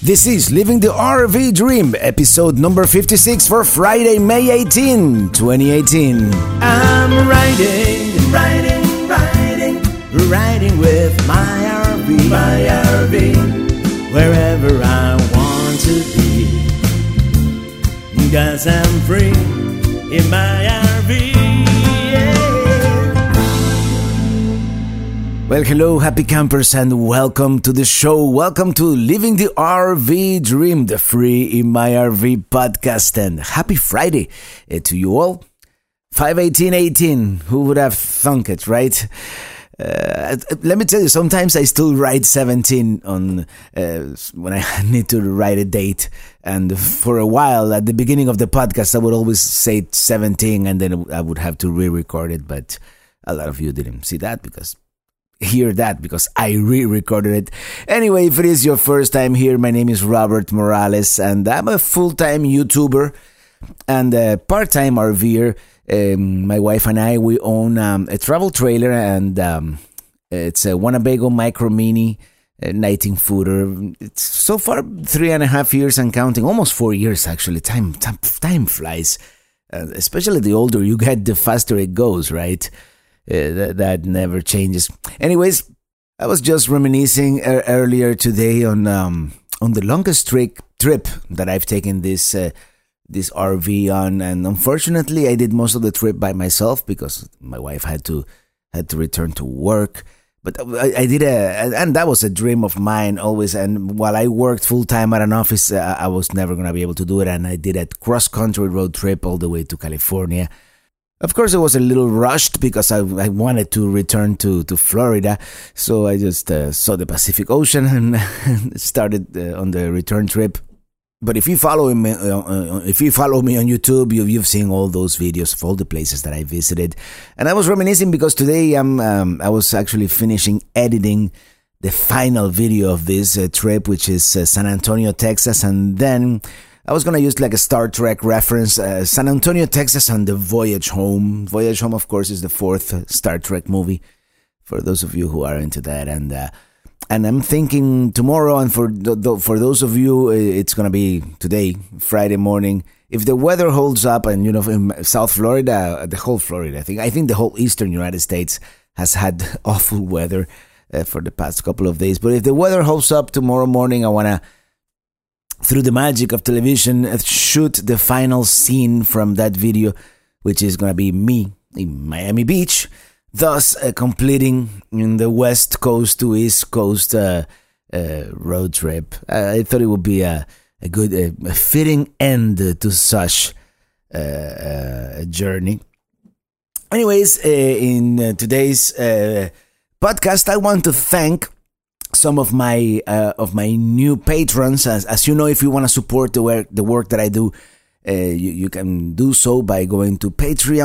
This is Living the RV Dream, episode number 56 for Friday, May 18, 2018. I'm riding with my RV, wherever I want to be. 'Cause I'm free in my RV. Well, hello, happy campers, and welcome to the show. Welcome to Living the RV Dream, the Free in My RV podcast, and happy Friday to you all. 5/18/18, who would have thunk it, right? Let me tell you, sometimes I still write 17 on when I need to write a date. And for a while, at the beginning of the podcast, I would always say 17, and then I would have to re-record it. But a lot of you didn't hear that because I re-recorded it. Anyway, if it is your first time here, my name is Robert Morales, and I'm a full-time YouTuber and a part-time RVer. My wife and I, we own a travel trailer, and it's a Winnebago Micro Mini 19 footer. It's so far 3.5 years and counting, almost 4 years actually. Time flies, especially the older you get, the faster it goes, right? That never changes. Anyways, I was just reminiscing earlier today on the longest trip that I've taken this RV on, and unfortunately, I did most of the trip by myself because my wife had to return to work. But I did and that was a dream of mine always. And while I worked full time at an office, I was never gonna be able to do it. And I did a cross country road trip all the way to California. Of course, it was a little rushed because I wanted to return to Florida, so I just saw the Pacific Ocean and started on the return trip. But if you follow me on YouTube, you've seen all those videos of all the places that I visited. And I was reminiscing because today I was actually finishing editing the final video of this trip, which is San Antonio, Texas, and then I was going to use like a Star Trek reference, San Antonio, Texas, and the Voyage Home. Voyage Home, of course, is the fourth Star Trek movie, for those of you who are into that. And I'm thinking tomorrow, and for those of you, it's going to be today, Friday morning. If the weather holds up, and in South Florida, the whole Florida, I think the whole eastern United States has had awful weather for the past couple of days. But if the weather holds up tomorrow morning, I want to, through the magic of television, shoot the final scene from that video, which is going to be me in Miami Beach, thus completing in the West Coast to East Coast road trip. I thought it would be a good, a fitting end to such a journey. Anyways, in today's podcast, I want to thank some of my new patrons. As you know, if you want to support the work that I do, you can do so by going to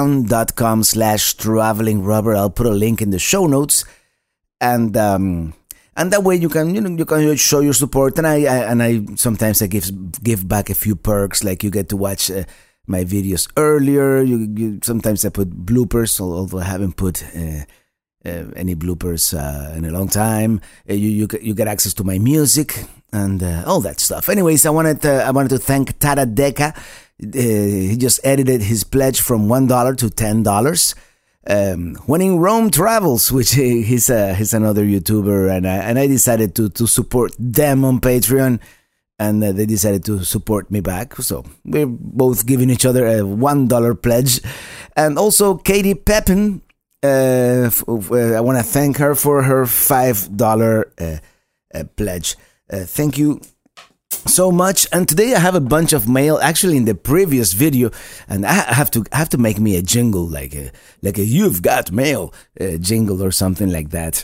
patreon.com/travelingrobert. I'll put a link in the show notes, and that way you can show your support. And I sometimes I give back a few perks, like you get to watch my videos earlier. Sometimes I put bloopers, although I haven't put any bloopers in a long time. You get access to my music and all that stuff. Anyways, I wanted to thank Tara Deca. He just edited his pledge from $1 to $10. When in Rome Travels, which he's another YouTuber, and I decided to support them on Patreon, and they decided to support me back. So we're both giving each other a $1 pledge. And also Katie Pepin. I want to thank her for her $5 pledge. Thank you so much. And today I have a bunch of mail. Actually, in the previous video, and I have to make me a jingle, like a "You've Got Mail" jingle or something like that.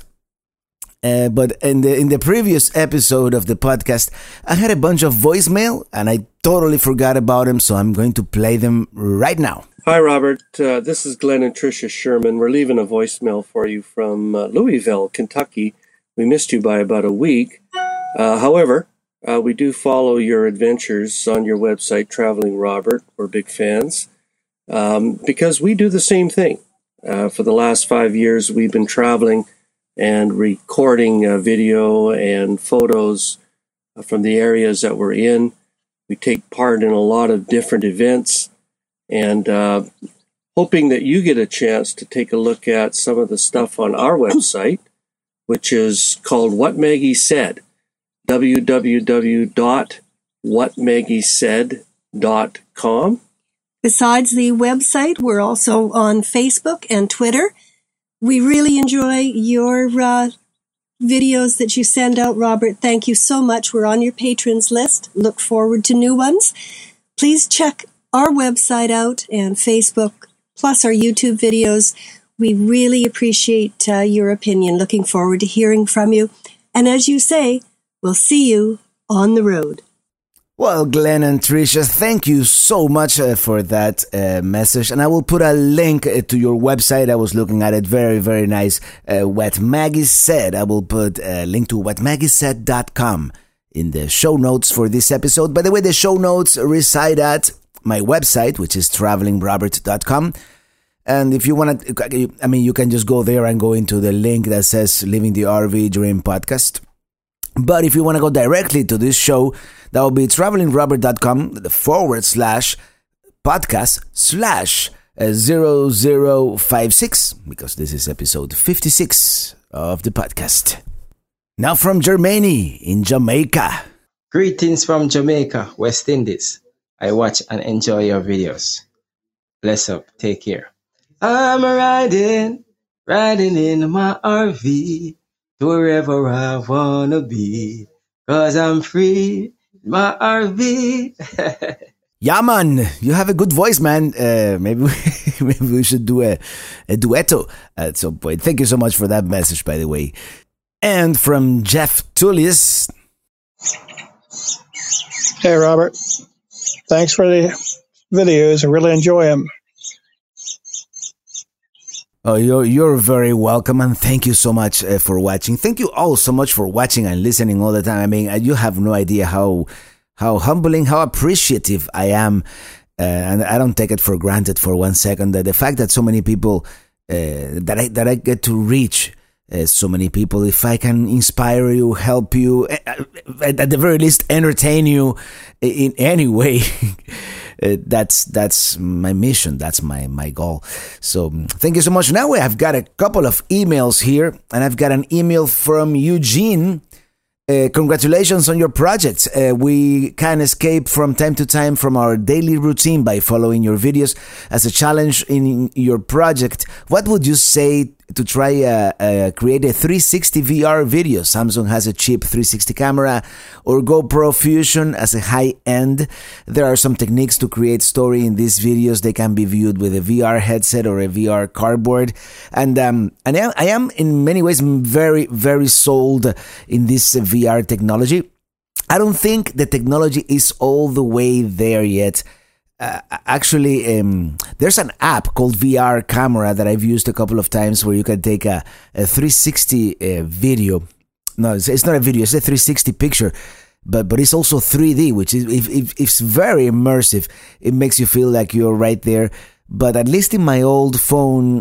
But in the previous episode of the podcast, I had a bunch of voicemail, and I totally forgot about them. So I'm going to play them right now. Hi, Robert. This is Glenn and Tricia Sherman. We're leaving a voicemail for you from Louisville, Kentucky. We missed you by about a week. However, we do follow your adventures on your website, Traveling Robert. We're big fans because we do the same thing. For the last 5 years, we've been traveling and recording video and photos from the areas that we're in. We take part in a lot of different events, and hoping that you get a chance to take a look at some of the stuff on our website, which is called What Maggie Said, www.whatmaggiesaid.com. Besides the website, we're also on Facebook and Twitter. We really enjoy your videos that you send out, Robert. Thank you so much. We're on your patrons list. Look forward to new ones. Please check our website out and Facebook, plus our YouTube videos. We really appreciate your opinion. Looking forward to hearing from you. And as you say, we'll see you on the road. Well, Glenn and Tricia, thank you so much for that message. And I will put a link to your website. I was looking at it. Very, very nice. What Maggie Said. I will put a link to whatmaggiesaid.com in the show notes for this episode. By the way, the show notes reside at my website, which is travelingrobert.com. And if you want to, you can just go there and go into the link that says Living the RV Dream Podcast. But if you want to go directly to this show, that will be travelingrobert.com/podcast/0056, because this is episode 56 of the podcast. Now from Germany, in Jamaica. Greetings from Jamaica, West Indies. I watch and enjoy your videos. Bless up. Take care. I'm riding in my RV to wherever I wanna be, 'cause I'm free in my RV. Yeah, man, you have a good voice, man. Maybe we should do a duetto at some point. Thank you so much for that message, by the way. And from Jeff Tullius. Hey, Robert. Thanks for the videos. I really enjoy them. Oh, you're very welcome, and thank you so much for watching. Thank you all so much for watching and listening all the time. I mean, you have no idea how humbling, how appreciative I am, and I don't take it for granted for 1 second. That the fact that so many people that I get to reach so many people, if I can inspire you, help you, at the very least entertain you in any way. That's my mission. That's my goal. So thank you so much. Now I've got a couple of emails here, and I've got an email from Eugene. Congratulations on your project. We can escape from time to time from our daily routine by following your videos. As a challenge in your project, what would you say to try create a 360 VR video? Samsung has a cheap 360 camera, or GoPro Fusion as a high-end. There are some techniques to create story in these videos. They can be viewed with a VR headset or a VR cardboard. And I am in many ways very, very sold in this VR technology. I don't think the technology is all the way there yet. Actually, there's an app called VR Camera that I've used a couple of times, where you can take a 360 video. No, it's not a video, it's a 360 picture, but it's also 3D, which is it's very immersive. It makes you feel like you're right there. But at least in my old phone,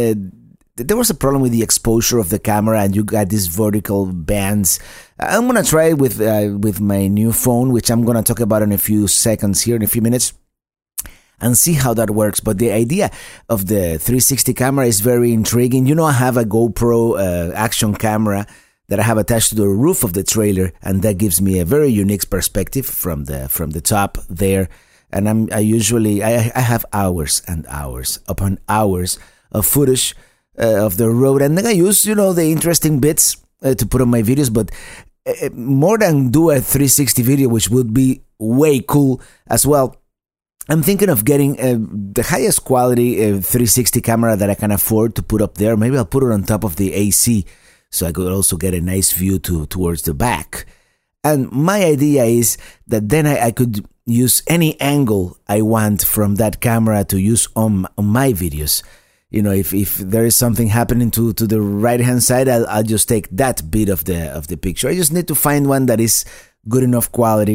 there was a problem with the exposure of the camera, and you got these vertical bands. I'm gonna try it with my new phone, which I'm gonna talk about in a few seconds here, in a few minutes, and see how that works. But the idea of the 360 camera is very intriguing. You know, I have a GoPro action camera that I have attached to the roof of the trailer, and that gives me a very unique perspective from the top there. And I have hours and hours upon hours of footage of the road, and then I use, the interesting bits to put on my videos. But more than do a 360 video, which would be way cool as well, I'm thinking of getting the highest quality 360 camera that I can afford to put up there. Maybe I'll put it on top of the AC, so I could also get a nice view towards the back. And my idea is that then I could use any angle I want from that camera to use on my videos. If there is something happening to the right hand side, I'll just take that bit of the picture. I just need to find one that is good enough quality,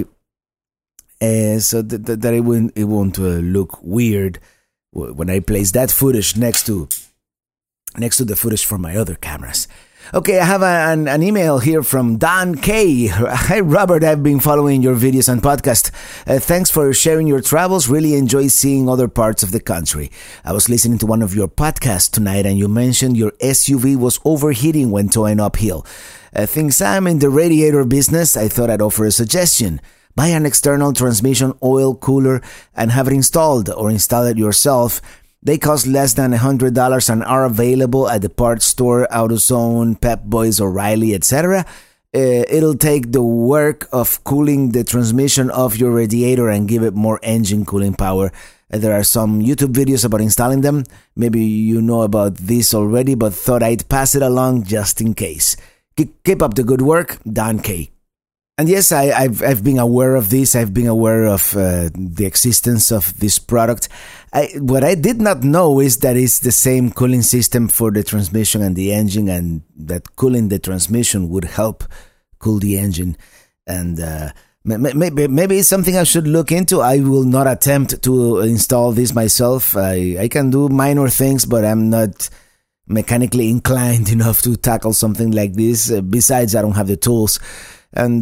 so that it won't look weird when I place that footage next to the footage from my other cameras. Okay, I have an email here from Don K. Hi, Robert. I've been following your videos and podcast. Thanks for sharing your travels. Really enjoy seeing other parts of the country. I was listening to one of your podcasts tonight, and you mentioned your SUV was overheating when towing uphill. Since I'm in the radiator business, I thought I'd offer a suggestion. Buy an external transmission oil cooler and have it installed, or install it yourself. They cost less than $100 and are available at the parts store, AutoZone, Pep Boys, O'Reilly, etc. It'll take the work of cooling the transmission off your radiator and give it more engine cooling power. There are some YouTube videos about installing them. Maybe you know about this already, but thought I'd pass it along just in case. Keep up the good work, Don K. And yes, I've been aware of this. I've been aware of the existence of this product. What I did not know is that it's the same cooling system for the transmission and the engine, and that cooling the transmission would help cool the engine. And maybe it's something I should look into. I will not attempt to install this myself. I can do minor things, but I'm not mechanically inclined enough to tackle something like this. Besides, I don't have the tools. And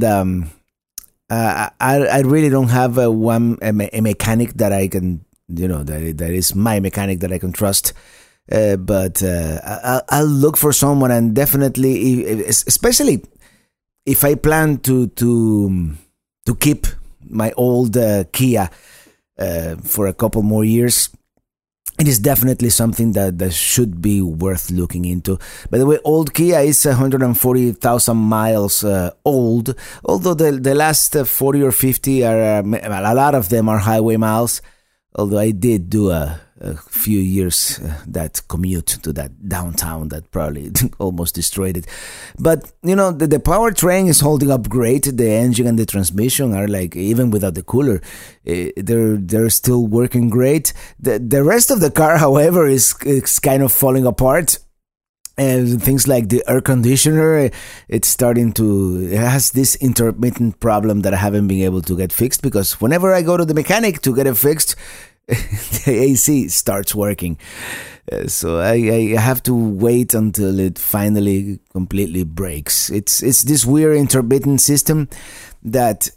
I really don't have a mechanic that I can, that is my mechanic that I can trust. But I'll look for someone, and definitely, especially if I plan to keep my old Kia for a couple more years. It is definitely something that should be worth looking into. By the way, old Kia is 140,000 miles old, although the last 40 or 50 are, a lot of them are highway miles, although I did do a few years that commute to that downtown that probably almost destroyed it. But, the powertrain is holding up great. The engine and the transmission are like, even without the cooler, they're still working great. The rest of the car, however, is kind of falling apart. And things like the air conditioner, it has this intermittent problem that I haven't been able to get fixed, because whenever I go to the mechanic to get it fixed, the AC starts working. So I have to wait until it finally completely breaks. It's this weird intermittent system that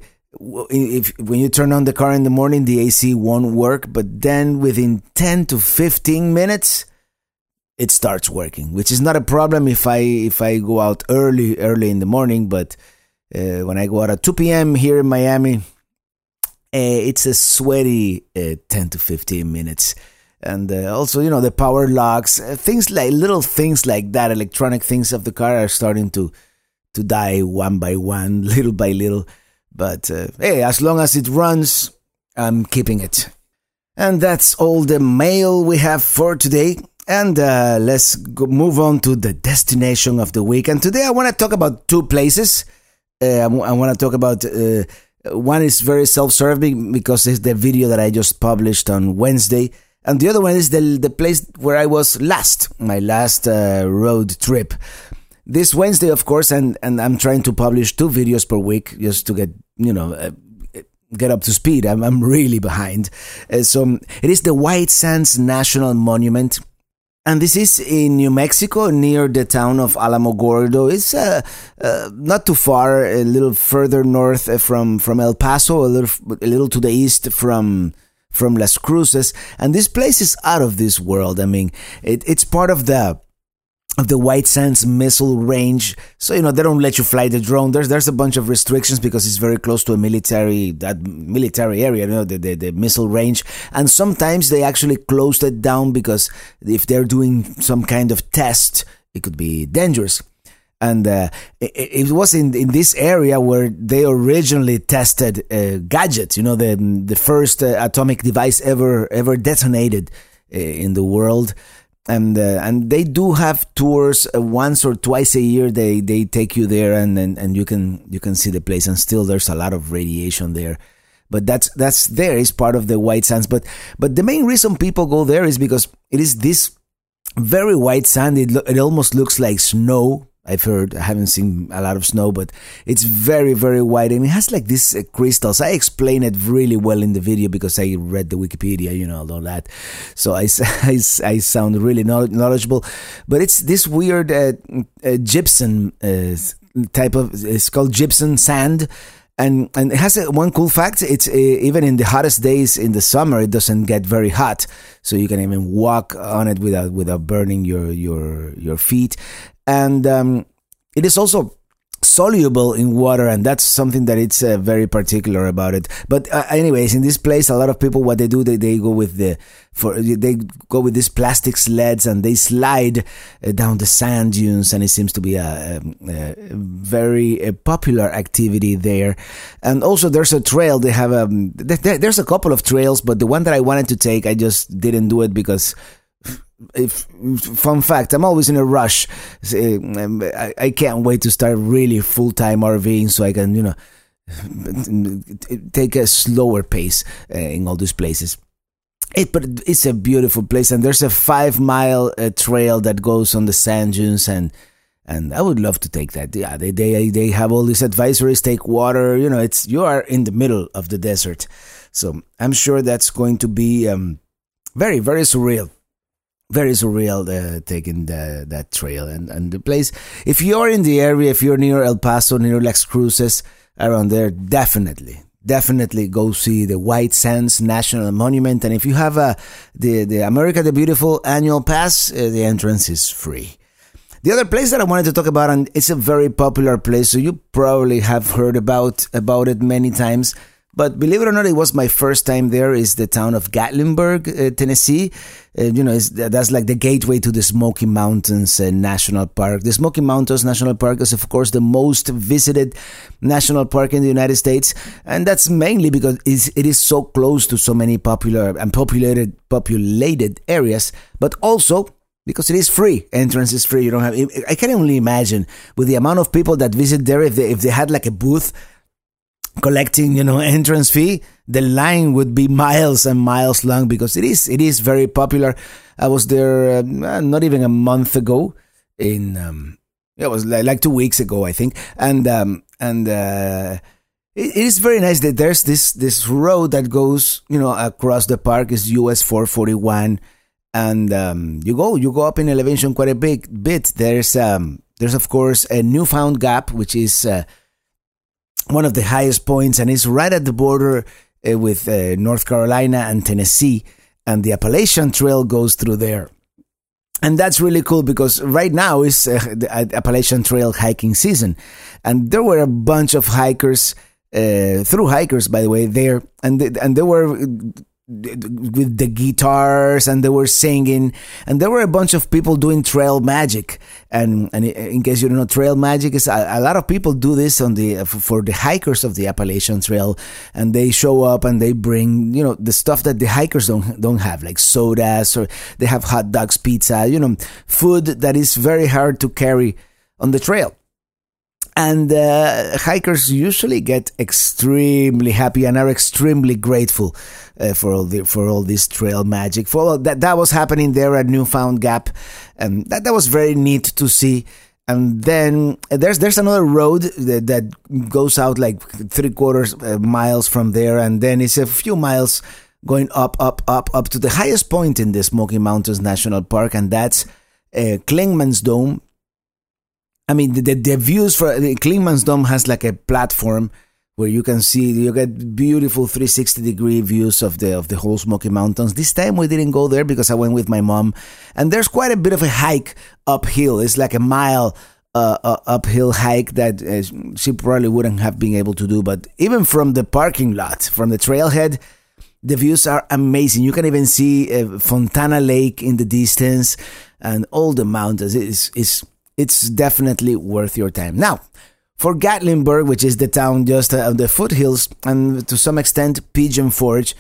when you turn on the car in the morning, the AC won't work, but then within 10 to 15 minutes, it starts working, which is not a problem if I go out early in the morning. But when I go out at 2 p.m. here in Miami, it's a sweaty 10 to 15 minutes. And also, the power locks, little things like that, electronic things of the car are starting to die one by one, little by little. But hey, as long as it runs, I'm keeping it. And that's all the mail we have for today. And let's move on to the destination of the week. And today I want to talk about two places. I want to talk about... one is very self-serving because it's the video that I just published on Wednesday. And the other one is the place where I was my last road trip. This Wednesday, of course, and I'm trying to publish 2 videos per week just to get up to speed. I'm really behind. So it is the White Sands National Monument. And this is in New Mexico, near the town of Alamogordo. It's not too far, a little further north from El Paso, a little to the east from Las Cruces. And this place is out of this world. I mean, it's part of the White Sands Missile Range. So, they don't let you fly the drone. There's a bunch of restrictions because it's very close to a military area, the missile range. And sometimes they actually closed it down because if they're doing some kind of test, it could be dangerous. And it was in this area where they originally tested gadgets, the first atomic device ever detonated in the world. And they do have tours once or twice a year. They take you there and you can see the place, and still there's a lot of radiation there. But that's there is part of the White Sands. But the main reason people go there is because it is this very white sand. It almost looks like snow. I've heard. I haven't seen a lot of snow, but it's very, very white, and it has like these crystals. I explain it really well in the video because I read the Wikipedia, all that. So I sound really knowledgeable, but it's this weird gypsum type of. It's called gypsum sand. And it has one cool fact. It's even in the hottest days in the summer, it doesn't get very hot, so you can even walk on it without burning your feet. And it is also soluble in water, and that's something that it's very particular about it. But anyways, in this place, a lot of people, what they do, they go with these plastic sleds and they slide down the sand dunes, and it seems to be a very popular activity there. And also, there's a trail. They have there's a couple of trails, but the one that I wanted to take, I just didn't do it because. Fun fact, I'm always in a rush. I can't wait to start really full-time RVing so I can, take a slower pace in all these places. But it's a beautiful place, and there's a 5-mile trail that goes on the sand dunes, and I would love to take that. Yeah, they have all these advisories. Take water. You are in the middle of the desert, so I'm sure that's going to be very, very surreal. Very surreal taking that trail and the place. If you're in the area, if you're near El Paso, near Las Cruces, around there, definitely go see the White Sands National Monument. And if you have the America the Beautiful annual pass, the entrance is free. The other place that I wanted to talk about, and it's a very popular place, so you probably have heard about it many times. But believe it or not, it was my first time there. Is the town of Gatlinburg, Tennessee. That's like the gateway to the Smoky Mountains National Park. The Smoky Mountains National Park is, of course, the most visited national park in the United States, and that's mainly because it is so close to so many popular and populated areas, but also because it is free. Entrance is free. You don't have. I can only imagine with the amount of people that visit there, if they had like a booth collecting, entrance fee, the line would be miles and miles long because it is very popular. I was there not even a month ago. It was like 2 weeks ago, I think, and it is very nice that there's this road that goes across the park is US 441, and you go up in elevation quite a bit. There's of course a Newfound Gap, which is one of the highest points, and it's right at the border with North Carolina and Tennessee, and the Appalachian Trail goes through there. And that's really cool because right now is the Appalachian Trail hiking season, and there were a bunch of hikers, through hikers, by the way, there, and they were with the guitars, and they were singing, and there were a bunch of people doing trail magic. And in case you don't know, trail magic is a lot of people do this for the hikers of the Appalachian Trail, and they show up and they bring the stuff that the hikers don't have, like sodas, or they have hot dogs, pizza, food that is very hard to carry on the trail. And hikers usually get extremely happy and are extremely grateful for all this trail magic. For all that was happening there at Newfound Gap, and that was very neat to see. And then there's another road that goes out like 3/4 miles from there, and then it's a few miles going up to the highest point in the Smoky Mountains National Park, and that's Clingman's Dome. I mean, the views for Clingman's Dome has like a platform where you get beautiful 360-degree views of the whole Smoky Mountains. This time we didn't go there because I went with my mom, and there's quite a bit of a hike uphill. It's like a mile uphill hike that she probably wouldn't have been able to do. But even from the parking lot, from the trailhead, the views are amazing. You can even see Fontana Lake in the distance and all the mountains. It's definitely worth your time. Now, for Gatlinburg, which is the town just on the foothills, and to some extent Pigeon Forge,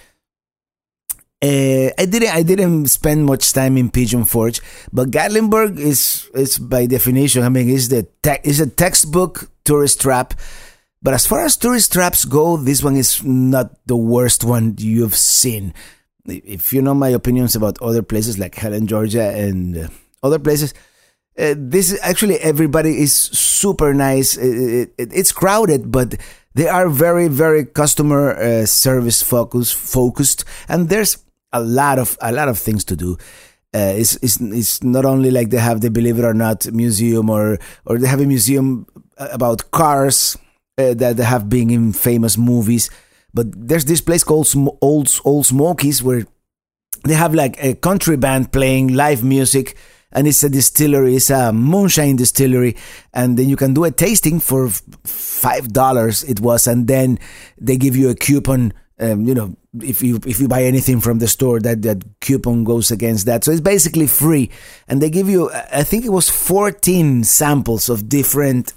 I didn't spend much time in Pigeon Forge, but Gatlinburg is by definition, I mean, is a textbook tourist trap. But as far as tourist traps go, this one is not the worst one you've seen. If you know my opinions about other places like Helen, Georgia, and other places, this is actually, everybody is super nice. It's crowded, but they are very, very customer service focused, and there's a lot of things to do. It's not only like they have the Believe It or Not museum, or they have a museum about cars that have been in famous movies, but there's this place called Old Smokies, where they have like a country band playing live music, and it's a distillery, it's a moonshine distillery, and then you can do a tasting for $5 it was, and then they give you a coupon. If you buy anything from the store, that coupon goes against that. So it's basically free, and they give you, I think it was 14 samples of different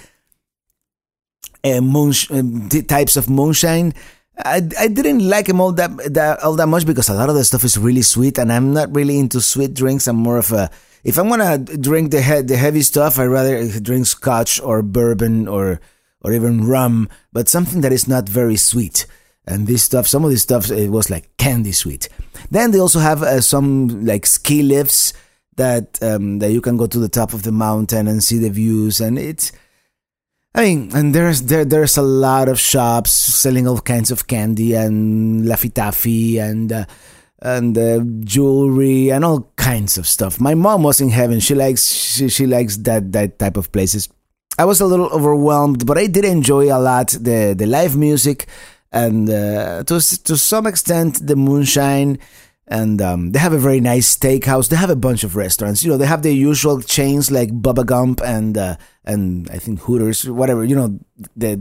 types of moonshine. I didn't like them all that much, because a lot of the stuff is really sweet, and I'm not really into sweet drinks. I'm more of a, if I'm gonna drink the heavy stuff, I'd rather drink scotch or bourbon or even rum, but something that is not very sweet. And some of this stuff, it was like candy sweet. Then they also have some like ski lifts that you can go to the top of the mountain and see the views, and and there's a lot of shops selling all kinds of candy and Laffy Taffy and jewelry and all kinds of stuff. My mom was in heaven. She likes that type of places. I was a little overwhelmed, but I did enjoy a lot the live music, and to some extent the moonshine. And they have a very nice steakhouse. They have a bunch of restaurants. They have the usual chains like Bubba Gump and I think Hooters, whatever. There's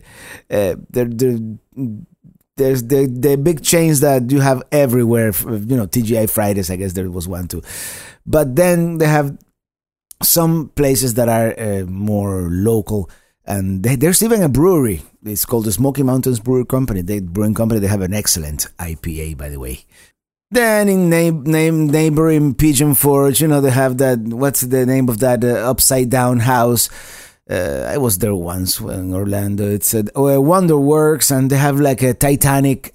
the big chains that you have everywhere. TGI Fridays, I guess there was one too. But then they have some places that are more local. And there's even a brewery. It's called the Smoky Mountains Brewing Company. They have an excellent IPA, by the way. Then in neighboring Pigeon Forge, they have that, what's the name of that upside down house? I was there once in Orlando. It's a Wonderworks, and they have like a Titanic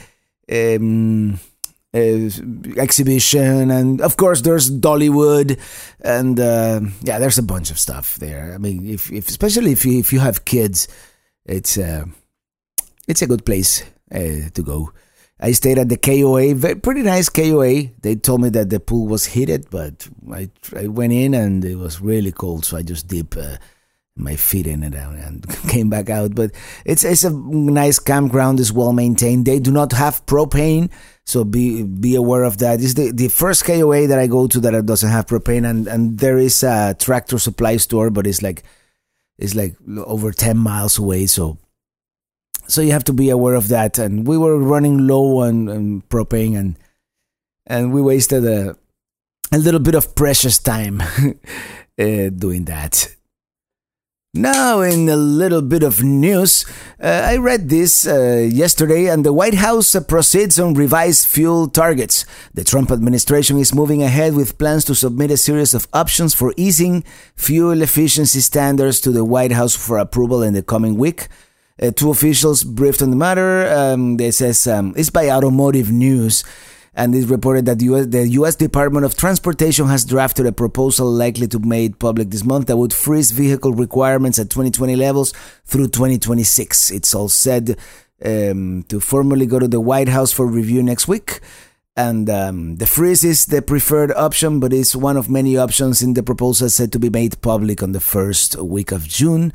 exhibition, and of course there's Dollywood, and there's a bunch of stuff there. I mean, especially if you have kids, it's a good place to go. I stayed at the KOA, pretty nice KOA. They told me that the pool was heated, but I went in and it was really cold, so I just dipped my feet in it and came back out. But it's a nice campground, it's well maintained. They do not have propane, so be aware of that. It's the first KOA that I go to that doesn't have propane, and there is a Tractor Supply store, but it's like over 10 miles away, so you have to be aware of that. And we were running low on propane, and we wasted a little bit of precious time doing that. Now, in a little bit of news, I read this yesterday, and the White House proceeds on revised fuel targets. The Trump administration is moving ahead with plans to submit a series of options for easing fuel efficiency standards to the White House for approval in the coming week. Two officials briefed on the matter. They says it's by Automotive News, and it reported that the U.S. Department of Transportation has drafted a proposal likely to be made public this month that would freeze vehicle requirements at 2020 levels through 2026. It's all said to formally go to the White House for review next week. And the freeze is the preferred option, but it's one of many options in the proposal said to be made public on the first week of June.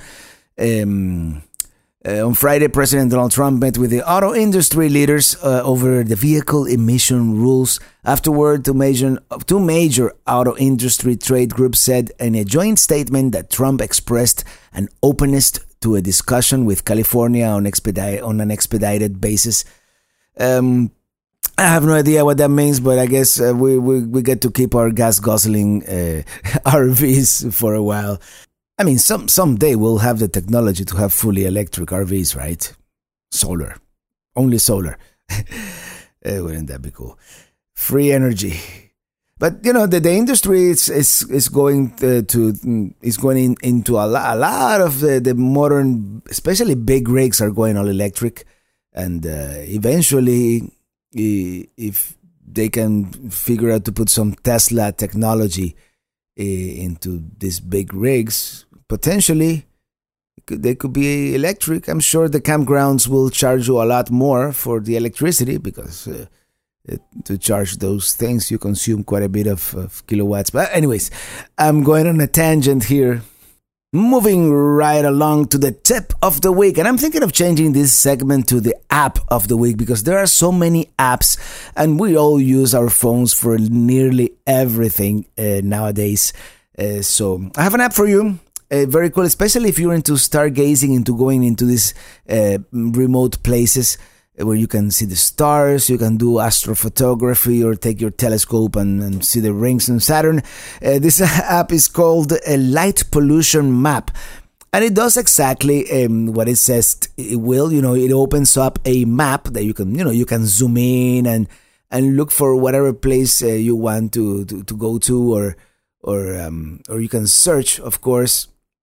On Friday, President Donald Trump met with the auto industry leaders over the vehicle emission rules. Afterward, two major auto industry trade groups said in a joint statement that Trump expressed an openness to a discussion with California on an expedited basis. I have no idea what that means, but I guess we get to keep our gas guzzling RVs for a while. I mean, someday we'll have the technology to have fully electric RVs, right? Solar. Only solar. Wouldn't that be cool? Free energy. But, the industry is going into a lot of the modern, especially big rigs are going all electric. And eventually, if they can figure out to put some Tesla technology into these big rigs. Potentially, they could be electric. I'm sure the campgrounds will charge you a lot more for the electricity because to charge those things, you consume quite a bit of kilowatts. But anyways, I'm going on a tangent here. Moving right along to the tip of the week. And I'm thinking of changing this segment to the app of the week because there are so many apps and we all use our phones for nearly everything nowadays. So I have an app for you. Very cool, especially if you're into stargazing, into going into these remote places where you can see the stars, you can do astrophotography or take your telescope and see the rings on Saturn. This app is called a Light Pollution Map. And it does exactly what it says it will. It opens up a map that you can zoom in and look for whatever place you want to go to or you can search, of course.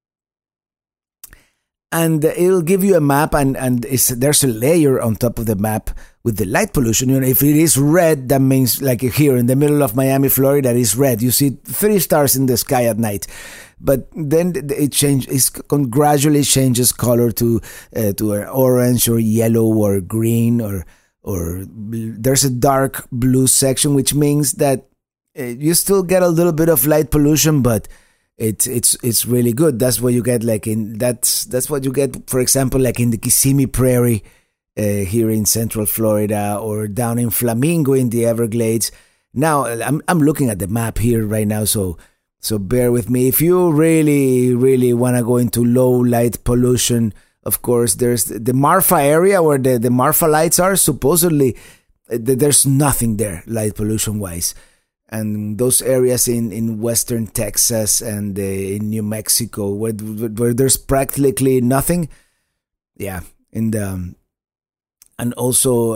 And it'll give you a map, and there's a layer on top of the map with the light pollution. If it is red, that means like here in the middle of Miami, Florida, it is red. You see 3 stars in the sky at night. But then it gradually changes color to orange or yellow or green or there's a dark blue section, which means that you still get a little bit of light pollution, but it's really good. That's what you get that's what you get, for example, like in the Kissimmee Prairie here in Central Florida or down in Flamingo in the Everglades. Now I'm looking at the map here right now, so bear with me. If you really, really want to go into low light pollution, of course, there's the Marfa area where the Marfa lights are. Supposedly, there's nothing there light pollution wise. And those areas in western Texas and in New Mexico where there's practically nothing, and also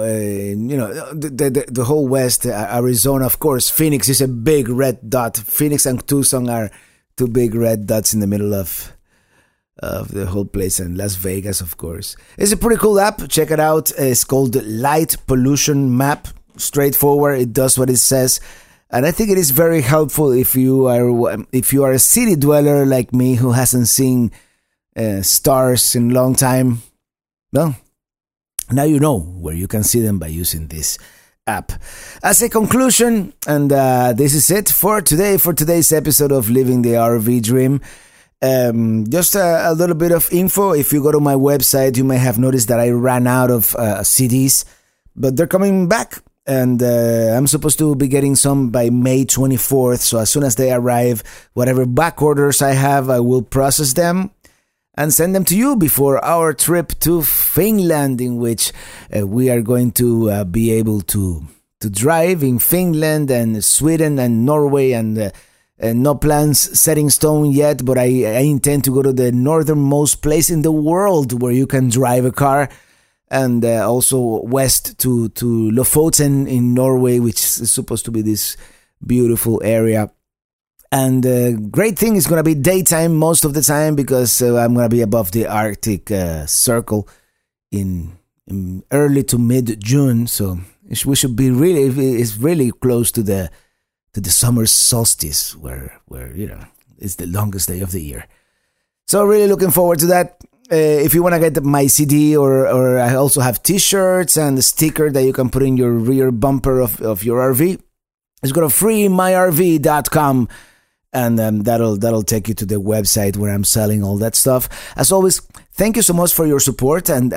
the whole West, Arizona, of course. Phoenix is a big red dot. Phoenix and Tucson are 2 big red dots in the middle of the whole place, and Las Vegas, of course. It's a pretty cool app. Check it out. It's called Light Pollution Map. Straightforward. It does what it says. And I think it is very helpful if you are a city dweller like me who hasn't seen stars in a long time. Well, now you know where you can see them by using this app. As a conclusion, and this is it for today, for today's episode of Living the RV Dream. Just a little bit of info. If you go to my website, you may have noticed that I ran out of CDs, but they're coming back. And I'm supposed to be getting some by May 24th. So as soon as they arrive, whatever back orders I have, I will process them and send them to you before our trip to Finland, in which we are going to be able to drive in Finland and Sweden and Norway, and no plans set in stone yet, but I intend to go to the northernmost place in the world where you can drive a car. And also west to Lofoten in Norway, which is supposed to be this beautiful area. And great thing is going to be daytime most of the time because I'm going to be above the Arctic Circle in early to mid-June. So we should be it's really close to the summer solstice where it's the longest day of the year. So really looking forward to that. If you want to get my CD or I also have t-shirts and a sticker that you can put in your rear bumper of your RV, just go to freemyrv.com and that'll take you to the website where I'm selling all that stuff. As always, thank you so much for your support and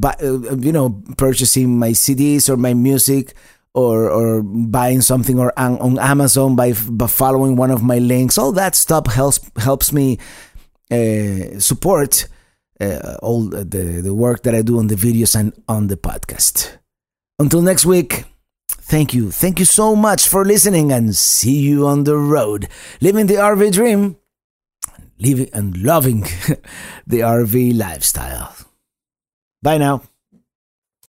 purchasing my CDs or my music or buying something or on Amazon by following one of my links. All that stuff helps me support all the work that I do on the videos and on the podcast. Until next week, thank you so much for listening, and see you on the road, living the RV dream, living and loving the RV lifestyle. Bye now.